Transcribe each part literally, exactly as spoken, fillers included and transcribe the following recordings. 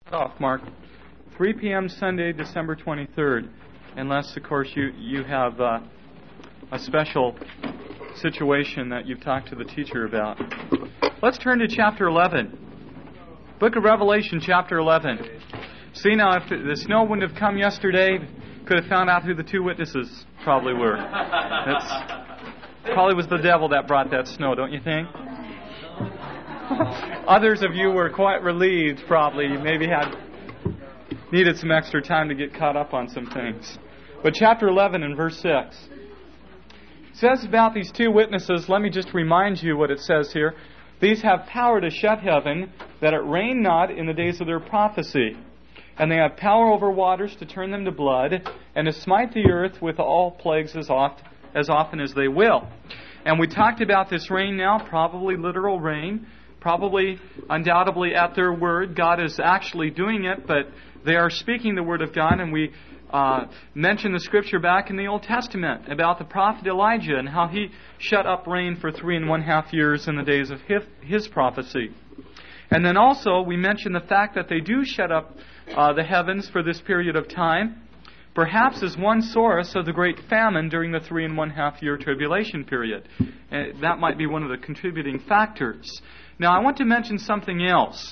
Off, Mark. three p.m. Sunday, December twenty-third. Unless, of course, you, you have uh, a special situation that you've talked to the teacher about. Let's turn to chapter eleven. Book of Revelation, chapter eleven. See, now, if the snow wouldn't have come yesterday, could have found out who the two witnesses probably were. That's probably was the devil that brought that snow, don't you think? Others of you were quite relieved, probably. You maybe had needed some extra time to get caught up on some things. But chapter eleven and verse six says about these two witnesses, let me just remind you what it says here. These have power to shut heaven, that it rain not in the days of their prophecy. And they have power over waters to turn them to blood, and to smite the earth with all plagues as oft, as often as they will. And we talked about this rain now, probably literal rain. Probably, undoubtedly, at their word, God is actually doing it, but they are speaking the word of God. And we uh, mentioned the scripture back in the Old Testament about the prophet Elijah and how he shut up rain for three and one half years in the days of his, his prophecy. And then also, we mentioned the fact that they do shut up uh, the heavens for this period of time, perhaps as one source of the great famine during the three and one half year tribulation period. Uh, that might be one of the contributing factors. Now, I want to mention something else.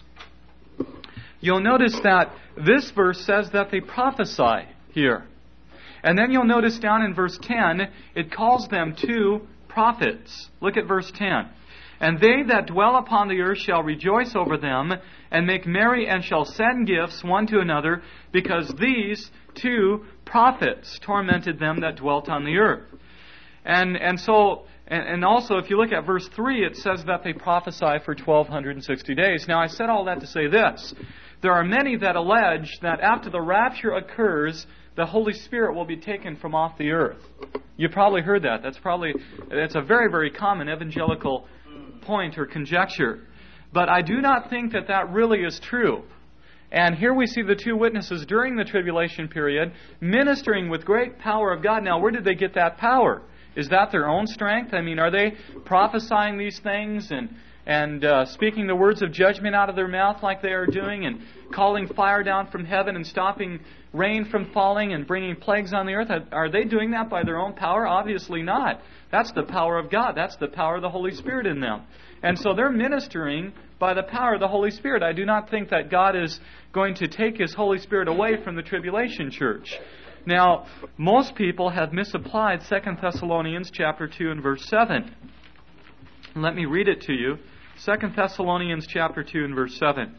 You'll notice that this verse says that they prophesy here. And then you'll notice down in verse ten, it calls them two prophets. Look at verse ten. And they that dwell upon the earth shall rejoice over them, and make merry, and shall send gifts one to another, because these two prophets tormented them that dwelt on the earth. And and so... And also, if you look at verse three, it says that they prophesy for twelve sixty days. Now, I said all that to say this. There are many that allege that after the rapture occurs, the Holy Spirit will be taken from off the earth. You've probably heard that. That's probably, it's a very, very common evangelical point or conjecture. But I do not think that that really is true. And here we see the two witnesses during the tribulation period ministering with great power of God. Now, where did they get that power? Is that their own strength? I mean, are they prophesying these things and and uh, speaking the words of judgment out of their mouth like they are doing, and calling fire down from heaven and stopping rain from falling and bringing plagues on the earth? Are they doing that by their own power? Obviously not. That's the power of God. That's the power of the Holy Spirit in them. And so they're ministering by the power of the Holy Spirit. I do not think that God is going to take His Holy Spirit away from the tribulation church. Now, most people have misapplied Second Thessalonians chapter two and verse seven. Let me read it to you. Second Thessalonians chapter two and verse seven.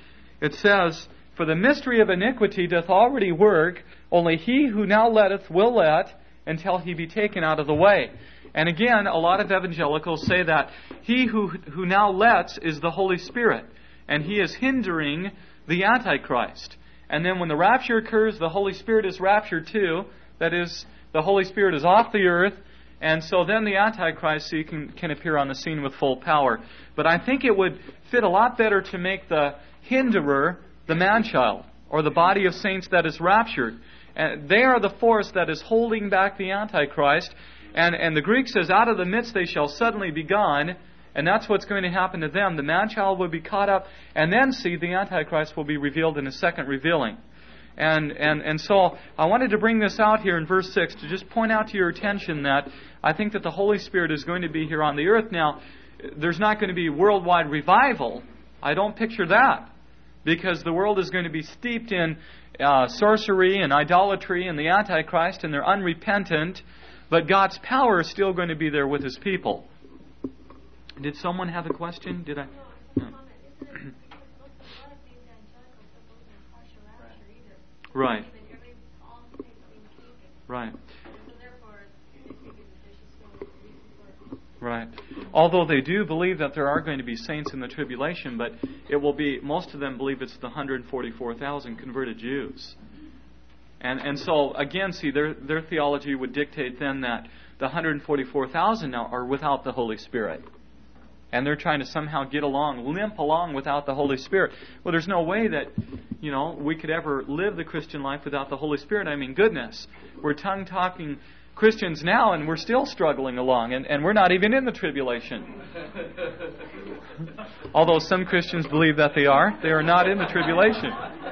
It says, For the mystery of iniquity doth already work, only he who now letteth will let, until he be taken out of the way. And again, a lot of evangelicals say that he who, who now lets is the Holy Spirit, and he is hindering the Antichrist. And then when the rapture occurs, the Holy Spirit is raptured too. That is, the Holy Spirit is off the earth. And so then the Antichrist see, can, can appear on the scene with full power. But I think it would fit a lot better to make the hinderer the man-child, or the body of saints that is raptured. And they are the force that is holding back the Antichrist. And, and the Greek says, out of the midst they shall suddenly be gone. And that's what's going to happen to them. The man-child will be caught up, and then see the Antichrist will be revealed in a second revealing. And, and, and so I wanted to bring this out here in verse six to just point out to your attention that I think that the Holy Spirit is going to be here on the earth. Now, there's not going to be worldwide revival. I don't picture that, because the world is going to be steeped in uh, sorcery and idolatry and the Antichrist, and they're unrepentant. But God's power is still going to be there with His people. Did someone have a question? Did I? No. Right. Right. Right. Although they do believe that there are going to be saints in the tribulation, but it will be, most of them believe it's the one hundred forty-four thousand converted Jews. And and so, again, see, their their theology would dictate then that the one hundred forty-four thousand now are without the Holy Spirit. And they're trying to somehow get along, limp along without the Holy Spirit. Well, there's no way that, you know, we could ever live the Christian life without the Holy Spirit. I mean, goodness, we're tongue-talking Christians now, and we're still struggling along, and, and we're not even in the tribulation. Although some Christians believe that they are, they are not in the tribulation.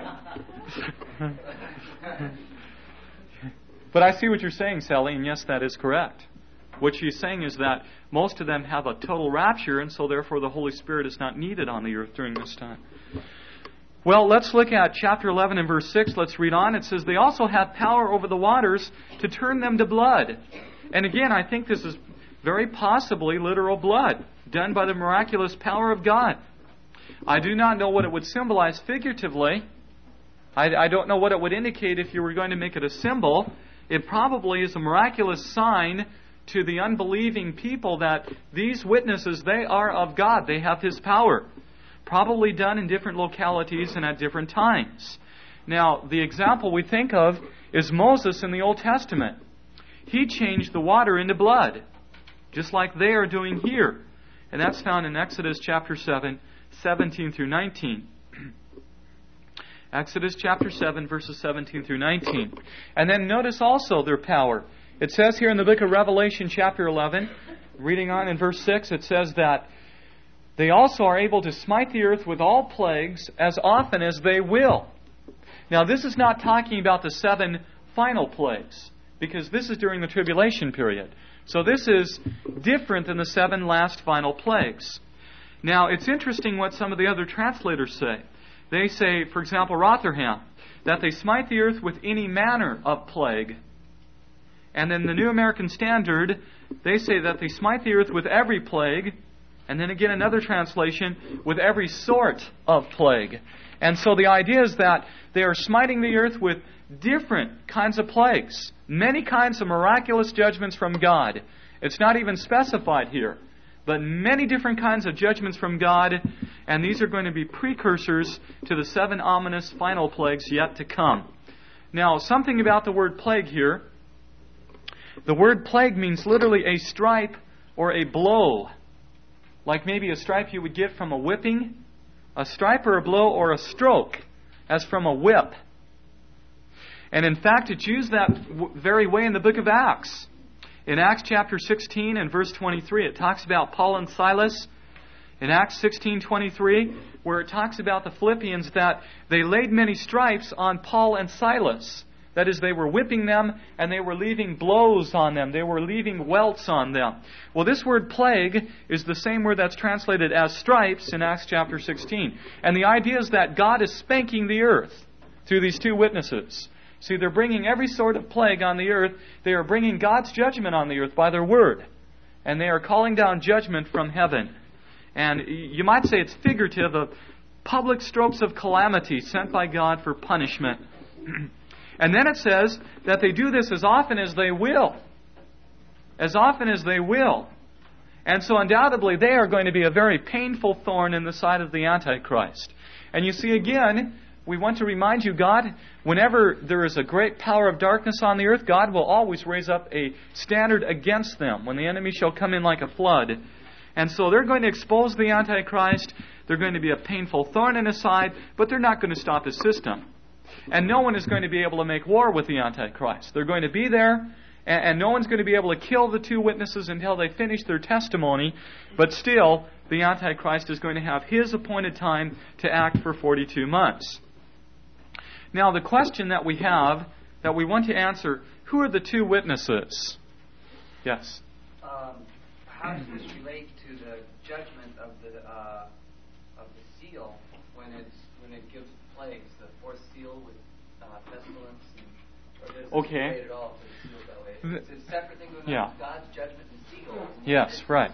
But I see what you're saying, Sally, and yes, that is correct. What she's saying is that most of them have a total rapture, and so therefore the Holy Spirit is not needed on the earth during this time. Well, let's look at chapter eleven and verse six. Let's read on. It says, they also have power over the waters to turn them to blood. And again, I think this is very possibly literal blood, done by the miraculous power of God. I do not know what it would symbolize figuratively. I, I don't know what it would indicate if you were going to make it a symbol. It probably is a miraculous sign to the unbelieving people that these witnesses, they are of God. They have His power. Probably done in different localities and at different times. Now, the example we think of is Moses in the Old Testament. He changed the water into blood, just like they are doing here. And that's found in Exodus chapter seven, seventeen through nineteen. Exodus chapter seven, verses seventeen through nineteen. And then notice also their power. It says here in the book of Revelation chapter eleven, reading on in verse six, it says that they also are able to smite the earth with all plagues as often as they will. Now, this is not talking about the seven final plagues, because this is during the tribulation period. So this is different than the seven last final plagues. Now, it's interesting what some of the other translators say. They say, for example, Rotherham, that they smite the earth with any manner of plague. And then the New American Standard, they say that they smite the earth with every plague. And then again, another translation, with every sort of plague. And so the idea is that they are smiting the earth with different kinds of plagues. Many kinds of miraculous judgments from God. It's not even specified here. But many different kinds of judgments from God. And these are going to be precursors to the seven ominous final plagues yet to come. Now, something about the word plague here. The word plague means literally a stripe or a blow. Like maybe a stripe you would get from a whipping, a stripe or a blow or a stroke, as from a whip. And in fact, it's used that w- very way in the book of Acts. In Acts chapter sixteen and verse twenty-three, it talks about Paul and Silas. In Acts sixteen twenty-three, where it talks about the Philippians, that they laid many stripes on Paul and Silas. That is, they were whipping them and they were leaving blows on them. They were leaving welts on them. Well, this word plague is the same word that's translated as stripes in Acts chapter sixteen. And the idea is that God is spanking the earth through these two witnesses. See, they're bringing every sort of plague on the earth. They are bringing God's judgment on the earth by their word. And they are calling down judgment from heaven. And you might say it's figurative of public strokes of calamity sent by God for punishment. And then it says that they do this as often as they will. As often as they will. And so undoubtedly they are going to be a very painful thorn in the side of the Antichrist. And you see again, we want to remind you, God, whenever there is a great power of darkness on the earth, God will always raise up a standard against them when the enemy shall come in like a flood. And so they're going to expose the Antichrist. They're going to be a painful thorn in his side, but they're not going to stop his system. And no one is going to be able to make war with the Antichrist. They're going to be there, and, and no one's going to be able to kill the two witnesses until they finish their testimony. But still, the Antichrist is going to have his appointed time to act for forty-two months. Now, the question that we have, that we want to answer, who are the two witnesses? Yes? Um, how does this relate to the judgment of the uh, of the seal when it's when it gives plagues, the fourth seal with uh, pestilence, and, or does it okay. relate at all to the seals that way? It's a separate thing going on yeah. with God's judgment and seals. Yes, right.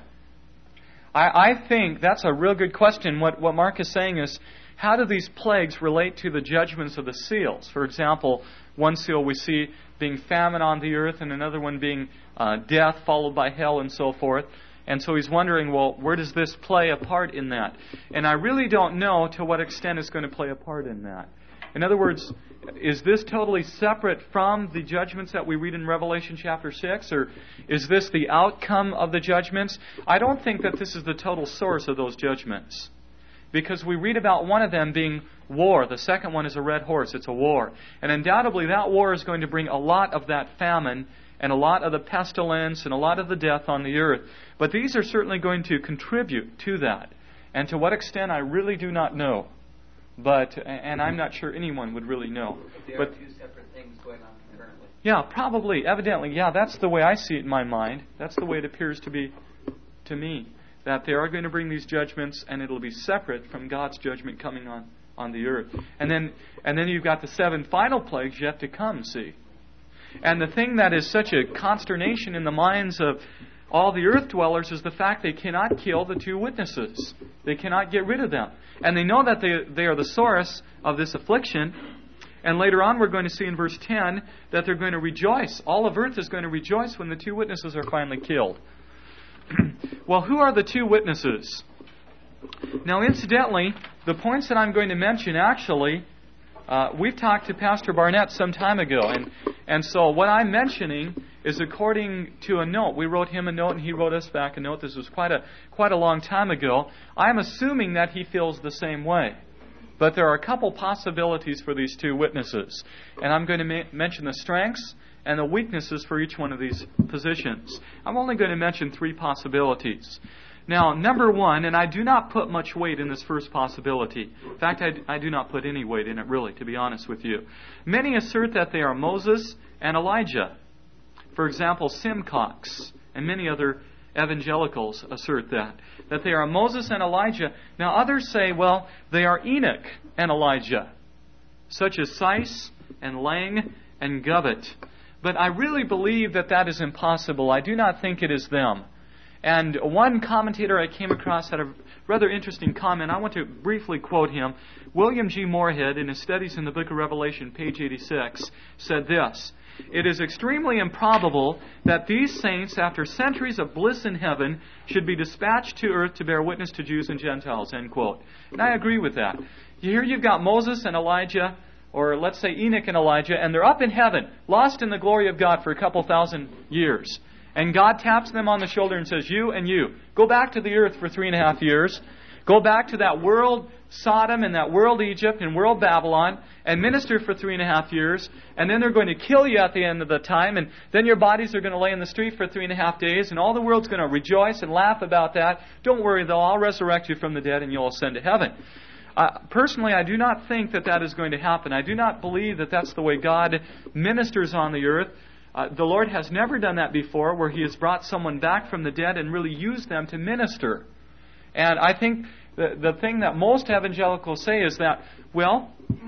I, I think that's a real good question. What what Mark is saying is, how do these plagues relate to the judgments of the seals? For example, one seal we see being famine on the earth, and another one being uh, death followed by hell and so forth. And so he's wondering, well, where does this play a part in that? And I really don't know to what extent it's going to play a part in that. In other words, is this totally separate from the judgments that we read in Revelation chapter six? Or is this the outcome of the judgments? I don't think that this is the total source of those judgments. Because we read about one of them being war. The second one is a red horse. It's a war. And undoubtedly that war is going to bring a lot of that famine and a lot of the pestilence and a lot of the death on the earth. But these are certainly going to contribute to that. And to what extent, I really do not know. But and I'm not sure anyone would really know. There but are two separate things going on concurrently. Yeah, probably, evidently, yeah, that's the way I see it in my mind. That's the way it appears to be to me. That they are going to bring these judgments, and it'll be separate from God's judgment coming on, on the earth. And then and then you've got the seven final plagues yet to come, see. And the thing that is such a consternation in the minds of all the earth dwellers is the fact they cannot kill the two witnesses. They cannot get rid of them. And they know that they, they are the source of this affliction. And later on we're going to see in verse ten that they're going to rejoice. All of earth is going to rejoice when the two witnesses are finally killed. Well, who are the two witnesses? Now, incidentally, the points that I'm going to mention actually, uh, we've talked to Pastor Barnett some time ago. And, and so what I'm mentioning is according to a note. We wrote him a note and he wrote us back a note. This was quite a quite a long time ago. I'm assuming that he feels the same way. But there are a couple possibilities for these two witnesses. And I'm going to ma- mention the strengths and the weaknesses for each one of these positions. I'm only going to mention three possibilities. Now, number one, and I do not put much weight in this first possibility. In fact, I, I do not put any weight in it, really, to be honest with you. Many assert that they are Moses and Elijah. For example, Simcox and many other evangelicals assert that, that they are Moses and Elijah. Now, others say, well, they are Enoch and Elijah, such as Seiss and Lang and Govett. But I really believe that that is impossible. I do not think it is them. And one commentator I came across had a rather interesting comment. I want to briefly quote him. William G. Moorhead, in his studies in the book of Revelation, page eighty-six, said this: "It is extremely improbable that these saints, after centuries of bliss in heaven, should be dispatched to earth to bear witness to Jews and Gentiles." End quote. And I agree with that. Here you've got Moses and Elijah, or let's say Enoch and Elijah, and they're up in heaven, lost in the glory of God for a couple thousand years. And God taps them on the shoulder and says, you and you, go back to the earth for three and a half years. Go back to that world Sodom and that world Egypt and world Babylon and minister for three and a half years. And then they're going to kill you at the end of the time. And then your bodies are going to lay in the street for three and a half days. And all the world's going to rejoice and laugh about that. Don't worry, though. I'll resurrect you from the dead and you'll ascend to heaven. Uh, personally, I do not think that that is going to happen. I do not believe that that's the way God ministers on the earth. Uh, the Lord has never done that before, where He has brought someone back from the dead and really used them to minister. And I think the, the thing that most evangelicals say is that, well,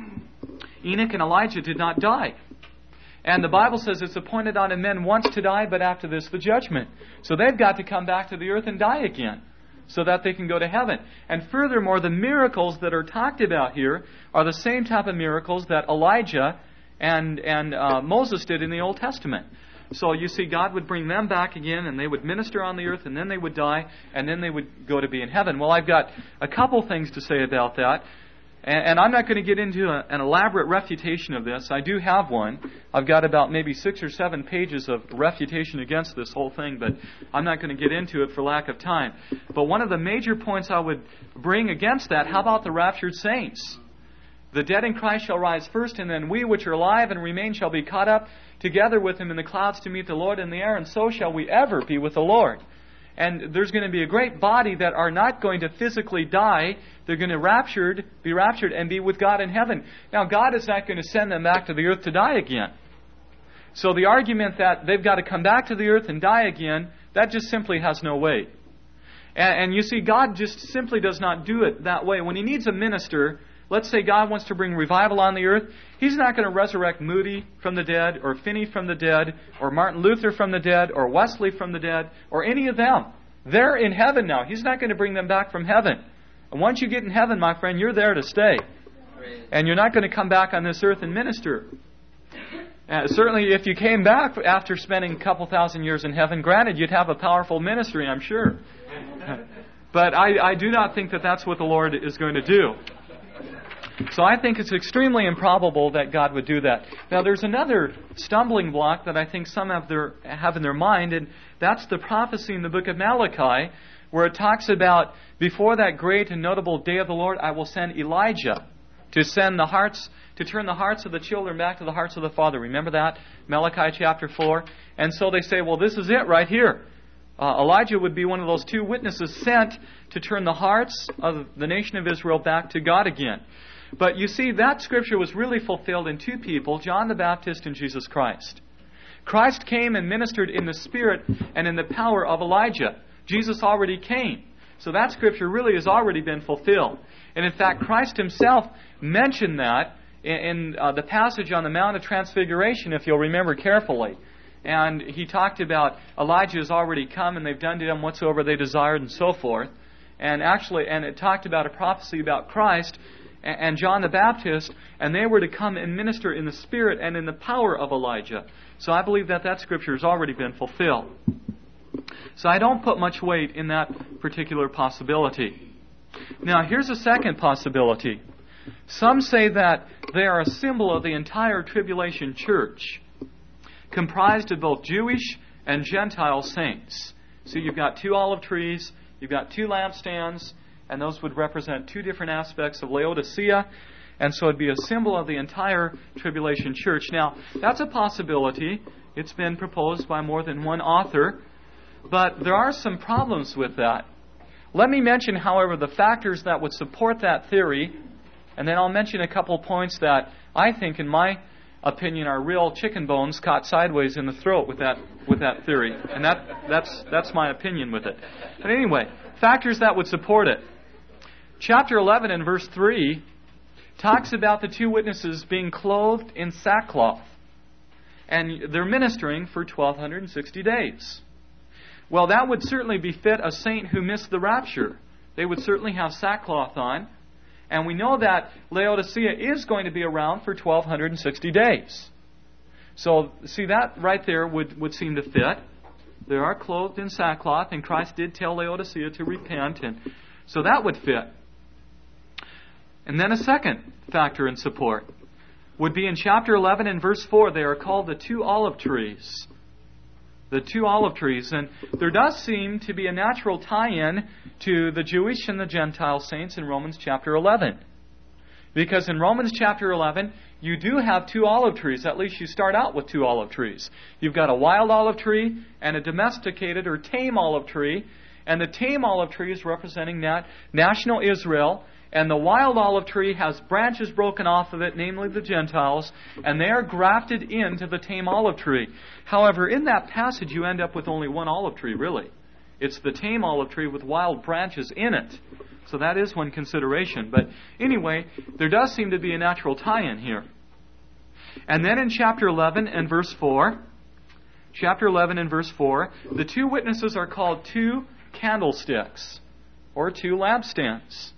Enoch and Elijah did not die. And the Bible says it's appointed unto men once to die, but after this the judgment. So they've got to come back to the earth and die again, so that they can go to heaven. And furthermore, the miracles that are talked about here are the same type of miracles that Elijah and and uh, Moses did in the Old Testament. So you see, God would bring them back again, and they would minister on the earth, and then they would die, and then they would go to be in heaven. Well, I've got a couple things to say about that, and, and I'm not going to get into a, an elaborate refutation of this. I do have one. I've got about maybe six or seven pages of refutation against this whole thing, but I'm not going to get into it for lack of time. But one of the major points I would bring against that, how about the raptured saints? The dead in Christ shall rise first, and then we which are alive and remain shall be caught up together with Him in the clouds to meet the Lord in the air, and so shall we ever be with the Lord. And there's going to be a great body that are not going to physically die. They're going to raptured, be raptured and be with God in heaven. Now, God is not going to send them back to the earth to die again. So the argument that they've got to come back to the earth and die again, that just simply has no weight. And, and you see, God just simply does not do it that way. When He needs a minister, let's say God wants to bring revival on the earth, He's not going to resurrect Moody from the dead, or Finney from the dead, or Martin Luther from the dead, or Wesley from the dead, or any of them. They're in heaven now. He's not going to bring them back from heaven. And once you get in heaven, my friend, you're there to stay. And you're not going to come back on this earth and minister. Uh, certainly, if you came back after spending a couple thousand years in heaven, granted, you'd have a powerful ministry, I'm sure. But I, I do not think that that's what the Lord is going to do. So I think it's extremely improbable that God would do that. Now, there's another stumbling block that I think some have, their, have in their mind, and that's the prophecy in the book of Malachi, where it talks about, before that great and notable day of the Lord, I will send Elijah to send the hearts, to turn the hearts of the children back to the hearts of the Father. Remember that? Malachi chapter four. And so they say, well, this is it right here. Uh, Elijah would be one of those two witnesses sent to turn the hearts of the nation of Israel back to God again. But you see, that scripture was really fulfilled in two people, John the Baptist and Jesus Christ. Christ came and ministered in the spirit and in the power of Elijah. Jesus already came. So that scripture really has already been fulfilled. And in fact, Christ himself mentioned that in, in uh, the passage on the Mount of Transfiguration, if you'll remember carefully. And he talked about Elijah has already come and they've done to him whatsoever they desired and so forth. And actually, and it talked about a prophecy about Christ and, and John the Baptist, and they were to come and minister in the spirit and in the power of Elijah. So I believe that that scripture has already been fulfilled. So I don't put much weight in that particular possibility. Now, here's a second possibility. Some say that they are a symbol of the entire tribulation church, comprised of both Jewish and Gentile saints. So you've got two olive trees, you've got two lampstands, and those would represent two different aspects of Laodicea. And so it'd be a symbol of the entire tribulation church. Now, that's a possibility. It's been proposed by more than one author. But there are some problems with that. Let me mention, however, the factors that would support that theory. And then I'll mention a couple points that I think, in my opinion, are real chicken bones caught sideways in the throat with that with that theory. And that that's that's my opinion with it. But anyway, factors that would support it. Chapter eleven and verse three talks about the two witnesses being clothed in sackcloth. And they're ministering for twelve sixty days. Well, that would certainly befit a saint who missed the rapture. They would certainly have sackcloth on. And we know that Laodicea is going to be around for twelve sixty days. So, see, that right there would, would seem to fit. They are clothed in sackcloth, and Christ did tell Laodicea to repent, and so that would fit. And then a second factor in support would be in chapter eleven and verse four. They are called the two olive trees. The two olive trees. And there does seem to be a natural tie-in to the Jewish and the Gentile saints in Romans chapter eleven. Because in Romans chapter eleven, you do have two olive trees. At least you start out with two olive trees. You've got a wild olive tree and a domesticated or tame olive tree. And the tame olive tree is representing that national Israel. And the wild olive tree has branches broken off of it, namely the Gentiles, and they are grafted into the tame olive tree. However, in that passage, you end up with only one olive tree, really. It's the tame olive tree with wild branches in it. So that is one consideration. But anyway, there does seem to be a natural tie-in here. And then in chapter eleven and verse four, chapter eleven and verse four, the two witnesses are called two candlesticks, or two lampstands.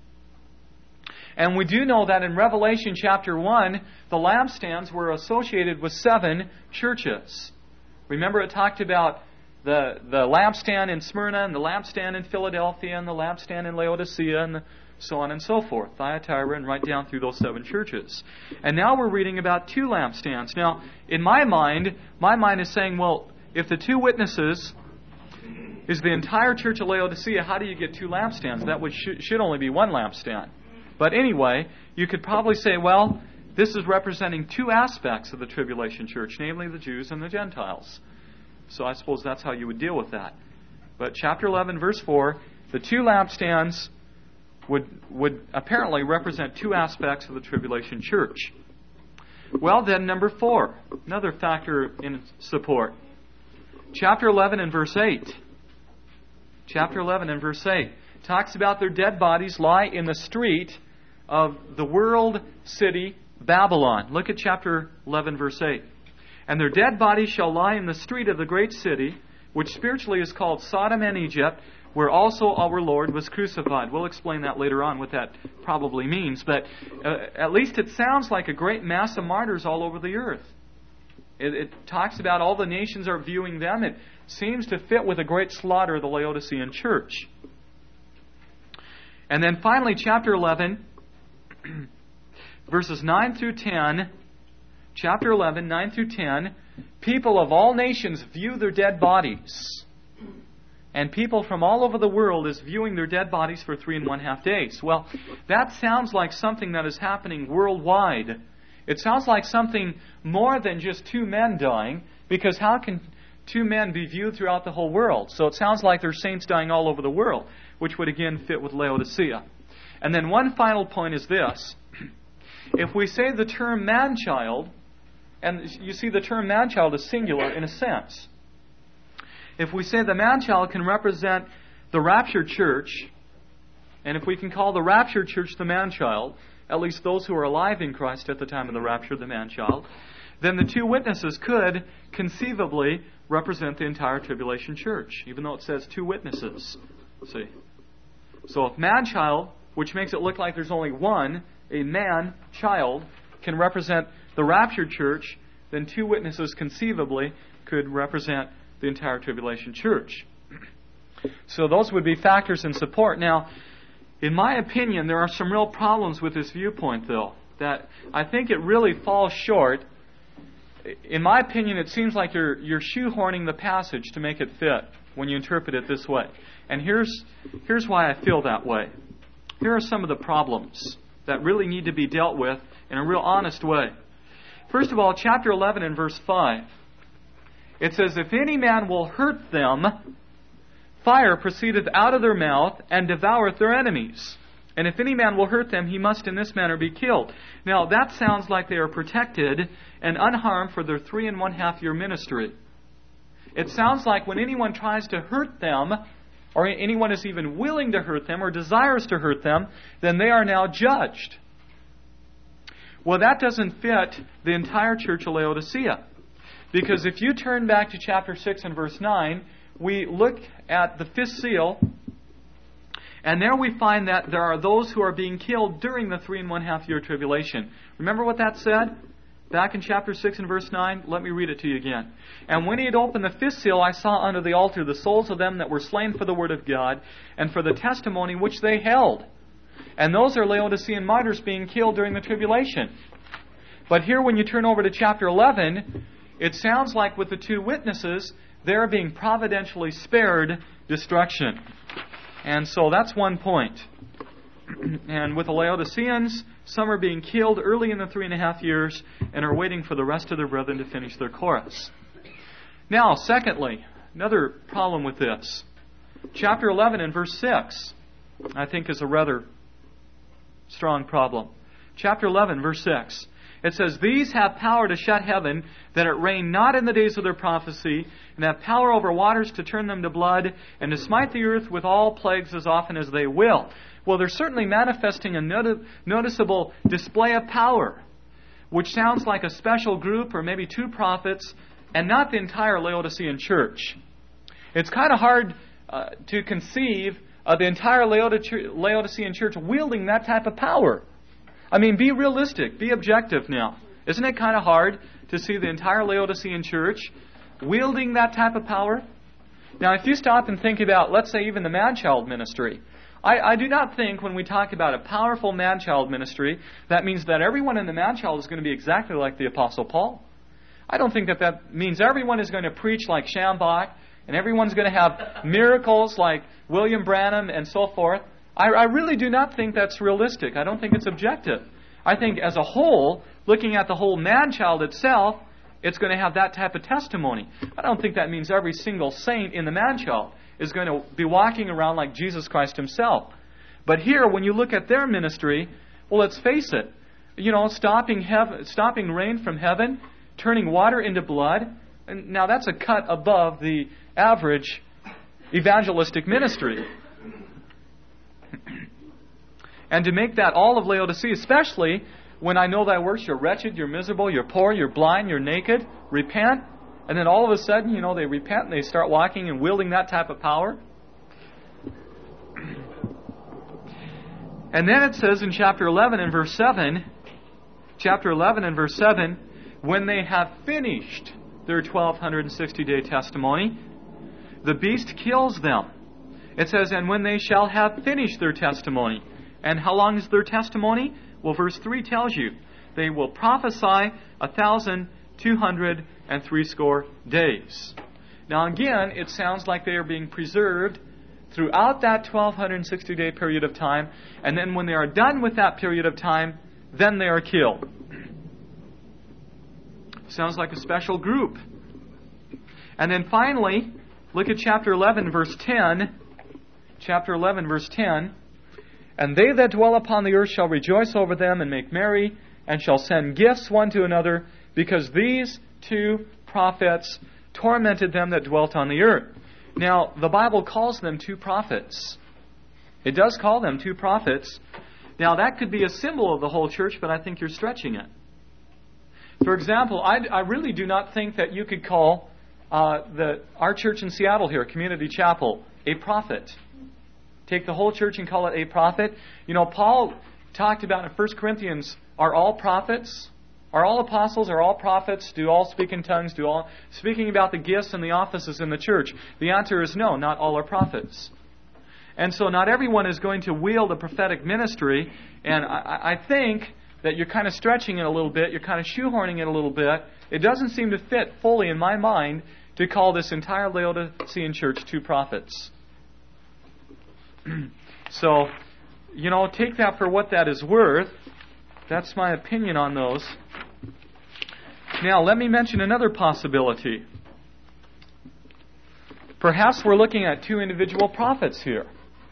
And we do know that in Revelation chapter one, the lampstands were associated with seven churches. Remember, it talked about the, the lampstand in Smyrna, and the lampstand in Philadelphia, and the lampstand in Laodicea, and the, so on and so forth. Thyatira, and right down through those seven churches. And now we're reading about two lampstands. Now, in my mind, my mind is saying, well, if the two witnesses is the entire church of Laodicea, how do you get two lampstands? That would sh- should only be one lampstand. But anyway, you could probably say, well, this is representing two aspects of the tribulation church, namely the Jews and the Gentiles. So I suppose that's how you would deal with that. But chapter eleven, verse four, the two lampstands would, would apparently represent two aspects of the tribulation church. Well, then, number four, another factor in support. Chapter eleven and verse eight. Chapter eleven and verse eight talks about their dead bodies lie in the street of the world city Babylon. Look at chapter eleven, verse eight. And their dead bodies shall lie in the street of the great city, which spiritually is called Sodom and Egypt, where also our Lord was crucified. We'll explain that later on, what that probably means. But uh, at least it sounds like a great mass of martyrs all over the earth. It, it talks about all the nations are viewing them. It seems to fit with a great slaughter of the Laodicean church. And then finally, chapter eleven, verses nine through ten, chapter eleven, nine through ten, people of all nations view their dead bodies. And people from all over the world is viewing their dead bodies for three and one half days. Well, that sounds like something that is happening worldwide. It sounds like something more than just two men dying, because how can two men be viewed throughout the whole world? So it sounds like there's saints dying all over the world, which would again fit with Laodicea. And then one final point is this. If we say the term man-child, and you see the term man-child is singular in a sense. If we say the man-child can represent the raptured church, and if we can call the raptured church the man-child, at least those who are alive in Christ at the time of the rapture, the man-child, then the two witnesses could conceivably represent the entire tribulation church, even though it says two witnesses. See? So if man-child, which makes it look like there's only one, a man-child, can represent the raptured church, then two witnesses conceivably could represent the entire tribulation church. So those would be factors in support. Now, in my opinion, there are some real problems with this viewpoint, though, that I think it really falls short. In my opinion, it seems like you're you're shoehorning the passage to make it fit when you interpret it this way. And here's here's why I feel that way. Here are some of the problems that really need to be dealt with in a real honest way. First of all, chapter eleven and verse five. It says, "If any man will hurt them, fire proceedeth out of their mouth, and devoureth their enemies. And if any man will hurt them, he must in this manner be killed." Now, that sounds like they are protected and unharmed for their three and one half year ministry. It sounds like when anyone tries to hurt them, or anyone is even willing to hurt them, or desires to hurt them, then they are now judged. Well, that doesn't fit the entire church of Laodicea. Because if you turn back to chapter six and verse nine, we look at the fifth seal, and there we find that there are those who are being killed during the three and one half year tribulation. Remember what that said? Back in chapter six and verse nine, let me read it to you again. "And when he had opened the fifth seal, I saw under the altar the souls of them that were slain for the word of God, and for the testimony which they held." And those are Laodicean martyrs being killed during the tribulation. But here when you turn over to chapter eleven, it sounds like with the two witnesses, they're being providentially spared destruction. And so that's one point. And with the Laodiceans, some are being killed early in the three and a half years and are waiting for the rest of their brethren to finish their chorus. Now, secondly, another problem with this. Chapter eleven and verse six, I think, is a rather strong problem. Chapter eleven, verse six. It says, "These have power to shut heaven, that it rain not in the days of their prophecy, and have power over waters to turn them to blood, and to smite the earth with all plagues as often as they will." Well, they're certainly manifesting a noti- noticeable display of power, which sounds like a special group or maybe two prophets, and not the entire Laodicean church. It's kind of hard uh, to conceive of the entire Laodice- Laodicean church wielding that type of power. I mean, be realistic, be objective now. Isn't it kind of hard to see the entire Laodicean church wielding that type of power? Now, if you stop and think about, let's say, even the man-child ministry, I, I do not think when we talk about a powerful man-child ministry, that means that everyone in the man-child is going to be exactly like the Apostle Paul. I don't think that that means everyone is going to preach like Shambach, and everyone's going to have miracles like William Branham and so forth. I, I really do not think that's realistic. I don't think it's objective. I think as a whole, looking at the whole man-child itself, it's going to have that type of testimony. I don't think that means every single saint in the man-child is going to be walking around like Jesus Christ himself. But here, when you look at their ministry, well, let's face it, you know, stopping heaven, stopping rain from heaven, turning water into blood, and now that's a cut above the average evangelistic ministry. And to make that all of Laodicea, especially when I know thy works, you're wretched, you're miserable, you're poor, you're blind, you're naked, repent. And then all of a sudden, you know, they repent and they start walking and wielding that type of power. And then it says in chapter eleven and verse seven, chapter eleven and verse seven, when they have finished their twelve sixty day testimony, the beast kills them. It says, and when they shall have finished their testimony. And how long is their testimony? Well, verse three tells you, they will prophesy a thousand two hundred and threescore days. Now again, it sounds like they are being preserved throughout that twelve sixty day period of time, and then when they are done with that period of time, then they are killed. Sounds like a special group. And then finally, look at chapter eleven, verse ten. Chapter eleven, verse ten. And they that dwell upon the earth shall rejoice over them and make merry, and shall send gifts one to another, because these two prophets tormented them that dwelt on the earth. Now, the Bible calls them two prophets. It does call them two prophets. Now, that could be a symbol of the whole church, but I think you're stretching it. For example, I, I really do not think that you could call uh, the our church in Seattle here, Community Chapel, a prophet. Take the whole church and call it a prophet. You know, Paul talked about in First Corinthians, are all prophets? Are all apostles? Are all prophets? Do all speak in tongues? Do all speaking about the gifts and the offices in the church? The answer is no, not all are prophets. And so not everyone is going to wield a prophetic ministry. And I, I think that you're kind of stretching it a little bit. You're kind of shoehorning it a little bit. It doesn't seem to fit fully in my mind to call this entire Laodicean church two prophets. So, you know, take that for what that is worth. That's my opinion on those. Now, let me mention another possibility. Perhaps we're looking at two individual prophets here.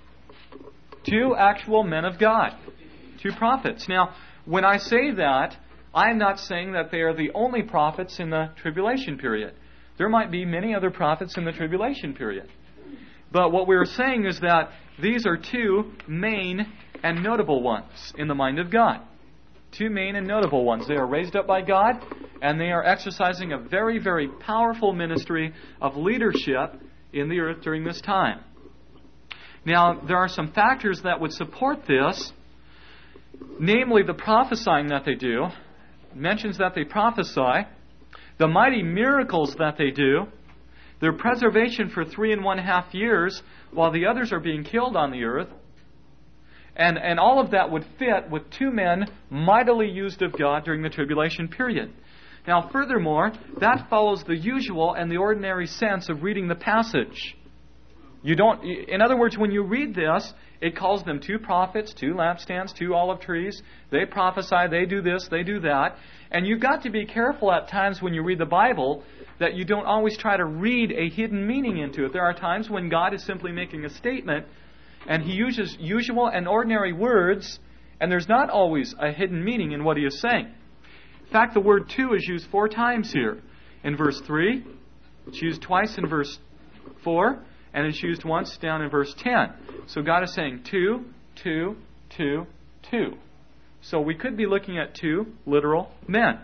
Two actual men of God. Two prophets. Now, when I say that, I'm not saying that they are the only prophets in the tribulation period. There might be many other prophets in the tribulation period. But what we're saying is that these are two main and notable ones in the mind of God. Two main and notable ones. They are raised up by God, and they are exercising a very, very powerful ministry of leadership in the earth during this time. Now, there are some factors that would support this, namely the prophesying that they do. It mentions that they prophesy, the mighty miracles that they do, their preservation for three and one half years while the others are being killed on the earth. And, and all of that would fit with two men mightily used of God during the tribulation period. Now, furthermore, that follows the usual and the ordinary sense of reading the passage. You don't, in other words, when you read this, it calls them two prophets, two lampstands, two olive trees. They prophesy, they do this, they do that. And you've got to be careful at times when you read the Bible that you don't always try to read a hidden meaning into it. There are times when God is simply making a statement, and He uses usual and ordinary words, and there's not always a hidden meaning in what He is saying. In fact, the word two is used four times here. In verse three, it's used twice in verse four, and it's used once down in verse ten. So God is saying two, two, two, two. So we could be looking at two literal men.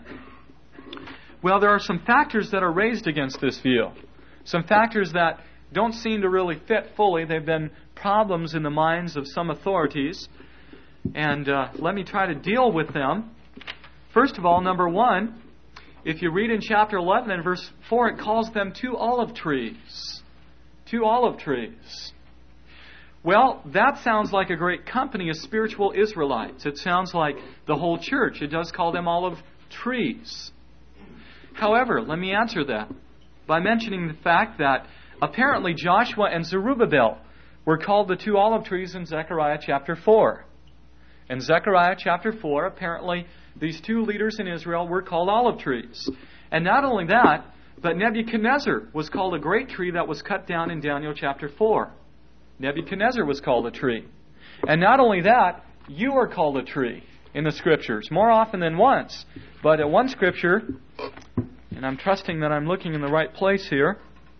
Well, there are some factors that are raised against this view. Some factors that don't seem to really fit fully. They've been problems in the minds of some authorities. And uh, let me try to deal with them. First of all, number one, if you read in chapter eleven and verse four, it calls them two olive trees. Two olive trees. Well, that sounds like a great company of spiritual Israelites. It sounds like the whole church. It does call them olive trees. However, let me answer that by mentioning the fact that apparently Joshua and Zerubbabel were called the two olive trees in Zechariah chapter four. In Zechariah chapter four, apparently these two leaders in Israel were called olive trees. And not only that, but Nebuchadnezzar was called a great tree that was cut down in Daniel chapter four. Nebuchadnezzar was called a tree. And not only that, you are called a tree in the Scriptures, more often than once. But at one Scripture, and I'm trusting that I'm looking in the right place here,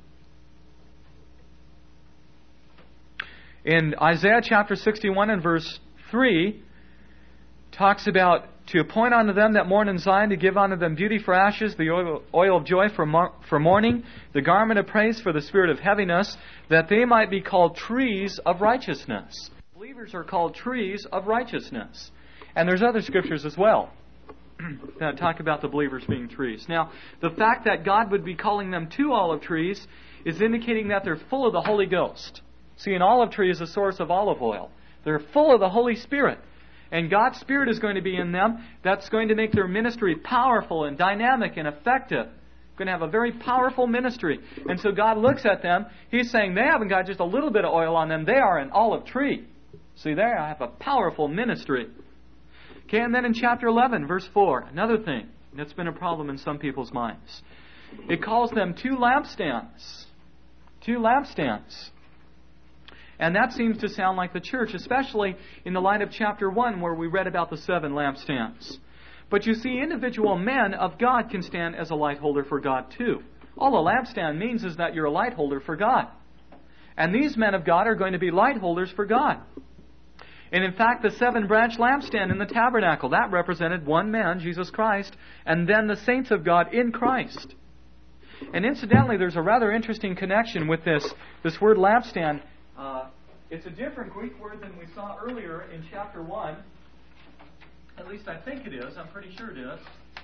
in Isaiah chapter sixty-one and verse three, talks about to appoint unto them that mourn in Zion, to give unto them beauty for ashes, the oil, oil of joy for, mar- for mourning, the garment of praise for the spirit of heaviness, that they might be called trees of righteousness. Believers are called trees of righteousness. And there's other scriptures as well that talk about the believers being trees. Now, the fact that God would be calling them two olive trees is indicating that they're full of the Holy Ghost. See, an olive tree is a source of olive oil. They're full of the Holy Spirit. And God's Spirit is going to be in them. That's going to make their ministry powerful and dynamic and effective. Going to have a very powerful ministry. And so God looks at them. He's saying they haven't got just a little bit of oil on them. They are an olive tree. See there, I have a powerful ministry. Okay, and then in chapter eleven, verse four, another thing that's been a problem in some people's minds. It calls them two lampstands. Two lampstands. And that seems to sound like the church, especially in the light of chapter one where we read about the seven lampstands. But you see, individual men of God can stand as a light holder for God too. All a lampstand means is that you're a light holder for God. And these men of God are going to be light holders for God. And in fact, the seven-branch lampstand in the tabernacle, that represented one man, Jesus Christ, and then the saints of God in Christ. And incidentally, there's a rather interesting connection with this, this word lampstand. Uh, it's a different Greek word than we saw earlier in chapter one. At least I think it is. I'm pretty sure it is.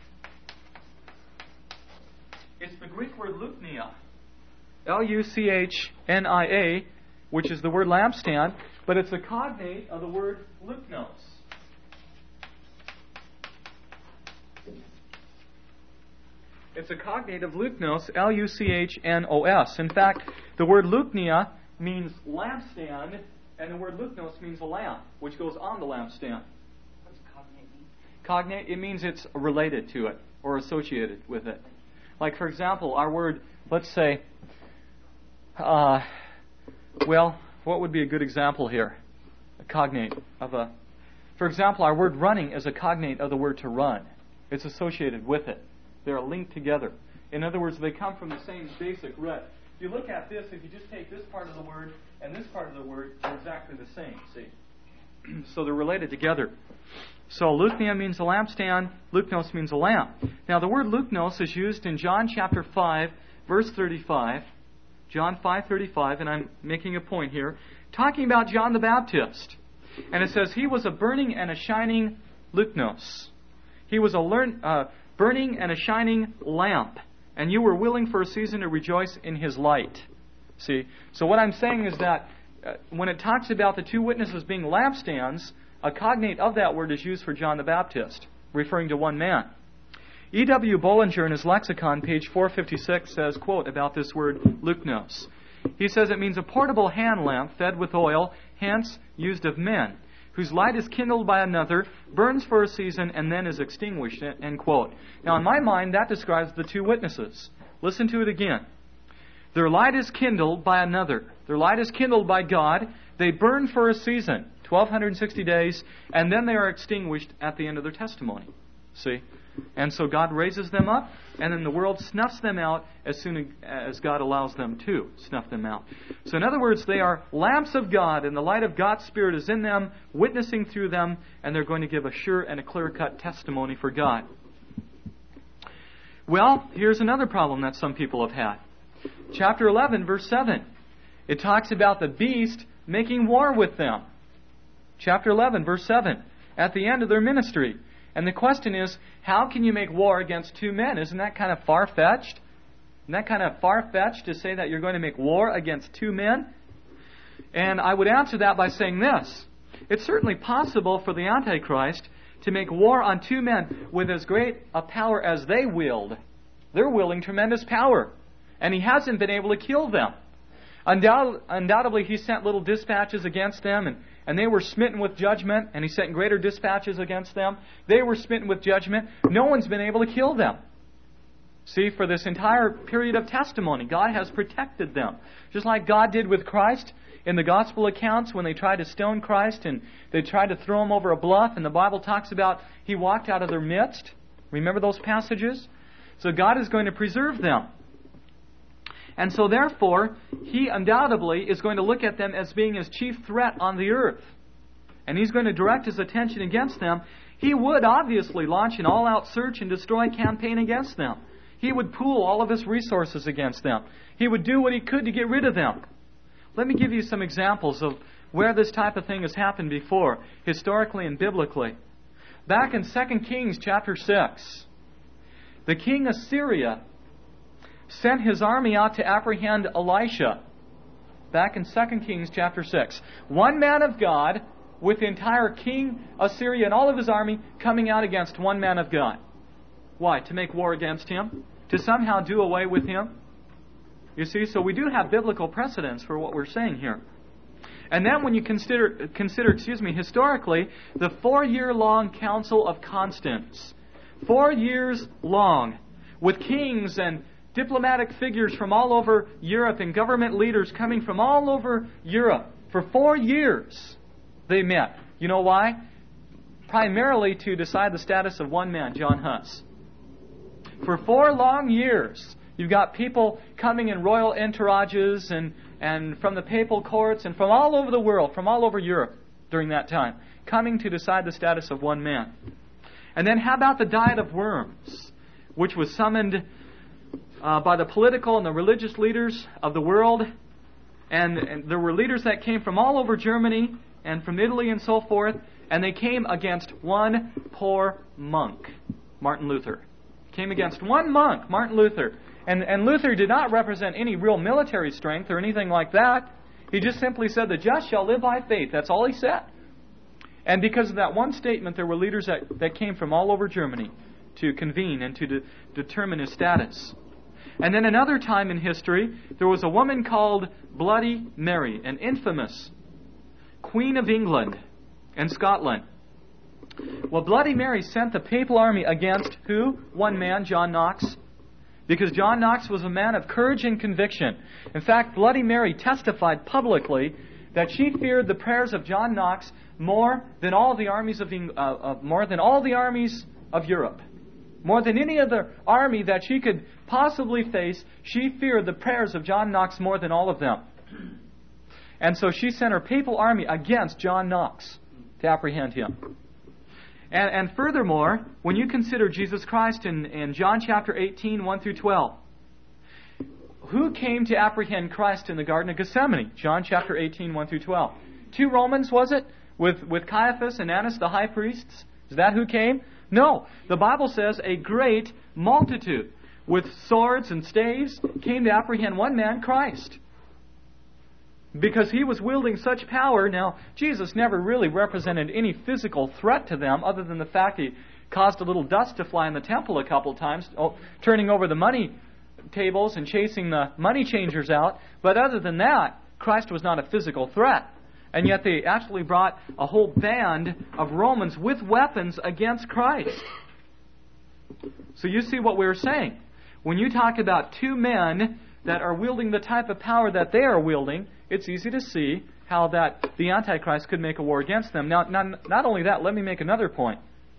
It's the Greek word luknia. L U C H N I A, which is the word lampstand, but it's a cognate of the word luknos. It's a cognate of luknos, L U C H N O S. In fact, the word luknia means lampstand, and the word luknos means a lamp, which goes on the lampstand. What does cognate mean? Cognate, it means it's related to it, or associated with it. Like, for example, our word, let's say, uh, well, what would be a good example here? A cognate of a... For example, our word running is a cognate of the word to run. It's associated with it. They're linked together. In other words, they come from the same basic root. If you look at this, if you just take this part of the word and this part of the word, they're exactly the same, see? So they're related together. So luknia means a lampstand, luknos means a lamp. Now the word luknos is used in John chapter five, verse thirty-five. John five thirty-five, and I'm making a point here, talking about John the Baptist. And it says, he was a burning and a shining luknos. He was a learn, uh, burning and a shining lamp, and you were willing for a season to rejoice in his light. See? So what I'm saying is that uh, when it talks about the two witnesses being lampstands, a cognate of that word is used for John the Baptist, referring to one man. E W Bollinger in his lexicon, page four fifty-six, says, quote, about this word luknos. He says it means a portable hand lamp fed with oil, hence used of men, whose light is kindled by another, burns for a season, and then is extinguished, end quote. Now, in my mind, that describes the two witnesses. Listen to it again. Their light is kindled by another. Their light is kindled by God. They burn for a season, twelve sixty days, and then they are extinguished at the end of their testimony. See? And so God raises them up, and then the world snuffs them out as soon as God allows them to snuff them out. So in other words, they are lamps of God, and the light of God's Spirit is in them, witnessing through them, and they're going to give a sure and a clear-cut testimony for God. Well, here's another problem that some people have had. Chapter eleven, verse seven. It talks about the beast making war with them. Chapter eleven, verse seven. At the end of their ministry. And the question is, how can you make war against two men? Isn't that kind of far-fetched? Isn't that kind of far-fetched to say that you're going to make war against two men? And I would answer that by saying this. It's certainly possible for the Antichrist to make war on two men with as great a power as they wield. They're wielding tremendous power. And he hasn't been able to kill them. Undoubt- undoubtedly, he sent little dispatches against them, and, and they were smitten with judgment, and he sent greater dispatches against them. They were smitten with judgment. No one's been able to kill them. See, for this entire period of testimony, God has protected them. Just like God did with Christ in the gospel accounts when they tried to stone Christ and they tried to throw him over a bluff, and the Bible talks about he walked out of their midst. Remember those passages? So God is going to preserve them. And so therefore, he undoubtedly is going to look at them as being his chief threat on the earth. And he's going to direct his attention against them. He would obviously launch an all-out search and destroy campaign against them. He would pool all of his resources against them. He would do what he could to get rid of them. Let me give you some examples of where this type of thing has happened before, historically and biblically. Back in Second Kings chapter six, the king of Syria sent his army out to apprehend Elisha. Back in Second Kings chapter six. One man of God with the entire king of Syria and all of his army coming out against one man of God. Why? To make war against him? To somehow do away with him? You see, so we do have biblical precedents for what we're saying here. And then when you consider, consider, excuse me, historically, the four-year-long Council of Constance. Four years long, with kings and diplomatic figures from all over Europe and government leaders coming from all over Europe. For four years they met. You know why? primarily to decide the status of one man, John Huss. For four long years, you've got people coming in royal entourages and, and from the papal courts and from all over the world, from all over Europe during that time, coming to decide the status of one man. And then how about the Diet of Worms, which was summoned uh, by the political and the religious leaders of the world. And, and there were leaders that came from all over Germany and from Italy and so forth, and they came against one poor monk, Martin Luther. Came against one monk, Martin Luther. And, and Luther did not represent any real military strength or anything like that. He just simply said, the just shall live by faith. That's all he said. And because of that one statement, there were leaders that, that came from all over Germany to convene and to de- determine his status. And then another time in history, there was a woman called Bloody Mary, an infamous Queen of England and Scotland. Well, Bloody Mary sent the papal army against who? One man, John Knox. Because John Knox was a man of courage and conviction. In fact, Bloody Mary testified publicly that she feared the prayers of John Knox more than all the armies of Eng- uh, uh, more than all the armies of Europe. More than any other army that she could possibly face, she feared the prayers of John Knox more than all of them. And so she sent her papal army against John Knox to apprehend him. And, and furthermore, when you consider Jesus Christ in, in John chapter eighteen, one through twelve, who came to apprehend Christ in the Garden of Gethsemane? John chapter eighteen, one through twelve. Two Romans, was it? With, with Caiaphas and Annas, the high priests? Is that who came? No. The Bible says a great multitude with swords and staves came to apprehend one man, Christ. Because he was wielding such power. Now, Jesus never really represented any physical threat to them other than the fact he caused a little dust to fly in the temple a couple of times, turning over the money tables and chasing the money changers out. But other than that, Christ was not a physical threat. And yet they actually brought a whole band of Romans with weapons against Christ. So you see what we were saying. When you talk about two men that are wielding the type of power that they are wielding, it's easy to see how that the Antichrist could make a war against them. Now, not, not only that, let me make another point.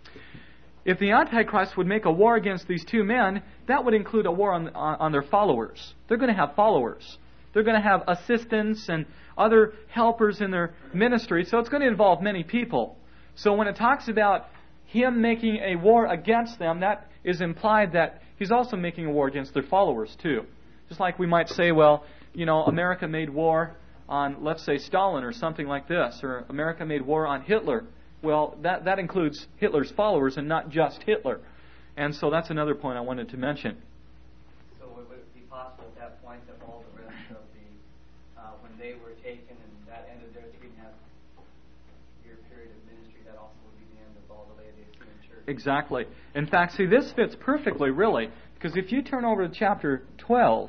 If the Antichrist would make a war against these two men, that would include a war on, on, on their followers. They're going to have followers. They're going to have assistants and other helpers in their ministry, so it's going to involve many people. So when it talks about him making a war against them, that is implied that he's also making a war against their followers too. Just like we might say, well, you know, America made war on, let's say, Stalin or something like this, or America made war on Hitler. Well, that, that includes Hitler's followers and not just Hitler. And so that's another point I wanted to mention. So would it be possible at that point that all the rest of the, uh, when they were taken and that ended their three and a half year period of ministry, that also would be the end of all the Laodicean church? Exactly. In fact, see, this fits perfectly, really, because if you turn over to chapter twelve,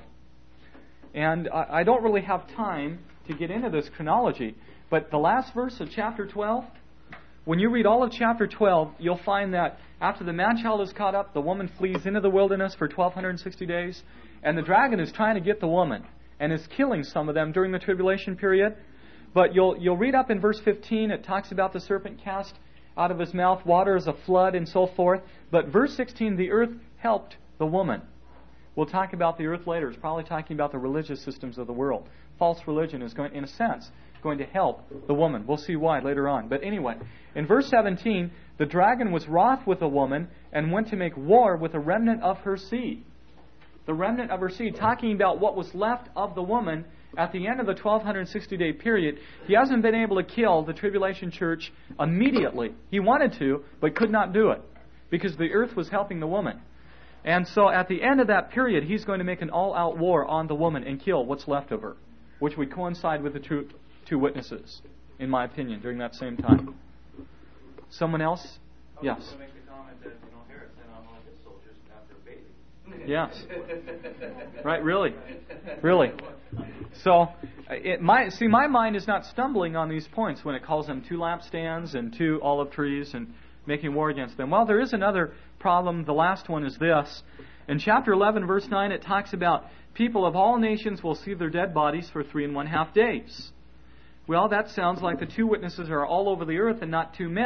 and I, I don't really have time to get into this chronology, but the last verse of chapter twelve, when you read all of chapter twelve, you'll find that after the man-child is caught up, the woman flees into the wilderness for twelve sixty days, and the dragon is trying to get the woman, and is killing some of them during the tribulation period. But you'll you'll read up in verse fifteen, it talks about the serpent cast out of his mouth water as a flood and so forth. But verse sixteen, the earth helped the woman. We'll talk about the earth later. It's probably talking about the religious systems of the world. False religion is going, in a sense, going to help the woman. We'll see why later on. But anyway, in verse seventeen, the dragon was wroth with the woman and went to make war with the remnant of her seed. The remnant of her seed, talking about what was left of the woman at the end of the twelve sixty day period. He hasn't been able to kill the tribulation church immediately. He wanted to, but could not do it because the earth was helping the woman. And so at the end of that period, he's going to make an all-out war on the woman and kill what's left of her, which would coincide with the two, two witnesses, in my opinion, during that same time. Someone else? Yes. I was going to make the comment that, you know, Herod sent out all his soldiers after a baby. Yes. Right, really. Really. So, it, my, see, my mind is not stumbling on these points when it calls them two lampstands and two olive trees and making war against them. Well, there is another problem. The last one is this. In chapter eleven, verse nine, it talks about people of all nations will see their dead bodies for three and one half days. Well, that sounds like the two witnesses are all over the earth and not two men.